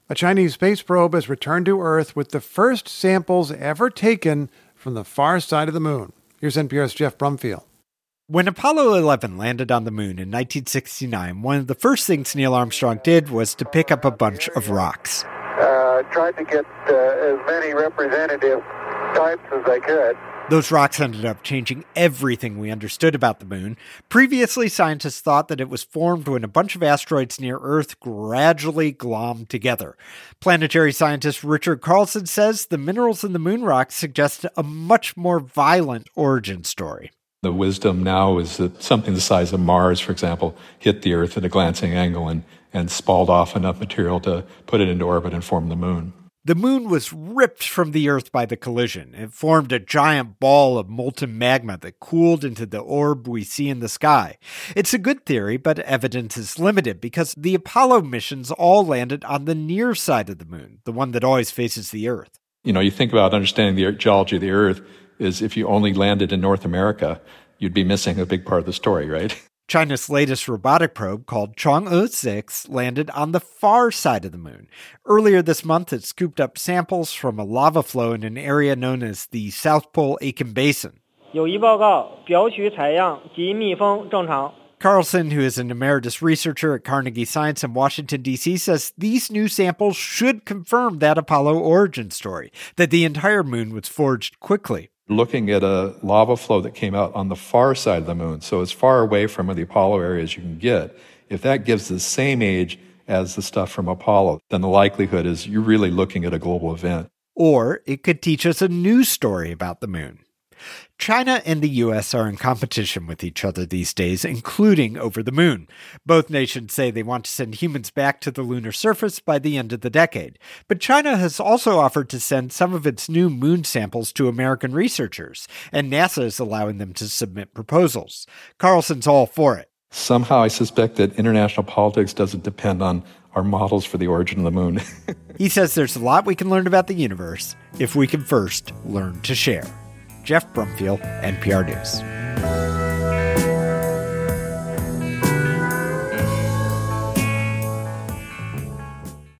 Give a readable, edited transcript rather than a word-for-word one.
A Chinese space probe has returned to Earth with the first samples ever taken from the far side of the moon. Here's NPR's Jeff Brumfield. When Apollo 11 landed on the moon in 1969, one of the first things Neil Armstrong did was to pick up a bunch of rocks. Tried to get as many representative types as I could. Those rocks ended up changing everything we understood about the moon. Previously, scientists thought that it was formed when a bunch of asteroids near Earth gradually glommed together. Planetary scientist Richard Carlson says the minerals in the moon rocks suggest a much more violent origin story. The wisdom now is that something the size of Mars, for example, hit the Earth at a glancing angle and spalled off enough material to put it into orbit and form the moon. The moon was ripped from the Earth by the collision. It formed a giant ball of molten magma that cooled into the orb we see in the sky. It's a good theory, but evidence is limited because the Apollo missions all landed on the near side of the moon, the one that always faces the Earth. You think about understanding the geology of the Earth is if you only landed in North America, you'd be missing a big part of the story, right? China's latest robotic probe, called Chang'e 6, landed on the far side of the moon. Earlier this month, it scooped up samples from a lava flow in an area known as the South Pole Aitken Basin. Carlson, who is an emeritus researcher at Carnegie Science in Washington, D.C., says these new samples should confirm that Apollo origin story, that the entire moon was forged quickly. Looking at a lava flow that came out on the far side of the moon, so as far away from the Apollo area as you can get, if that gives the same age as the stuff from Apollo, then the likelihood is you're really looking at a global event. Or it could teach us a new story about the moon. China and the U.S. are in competition with each other these days, including over the moon. Both nations say they want to send humans back to the lunar surface by the end of the decade. But China has also offered to send some of its new moon samples to American researchers, and NASA is allowing them to submit proposals. Carlson's all for it. Somehow I suspect that international politics doesn't depend on our models for the origin of the moon. He says there's a lot we can learn about the universe if we can first learn to share. Jeff Brumfield, NPR News.